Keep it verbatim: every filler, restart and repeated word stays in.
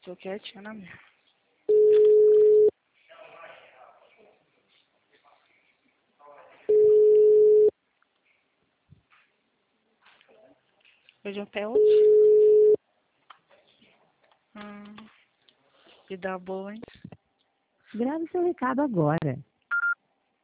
Tô quietinha na minha. Hoje até hoje. Hum. E dá boa, hein? Grave seu recado agora.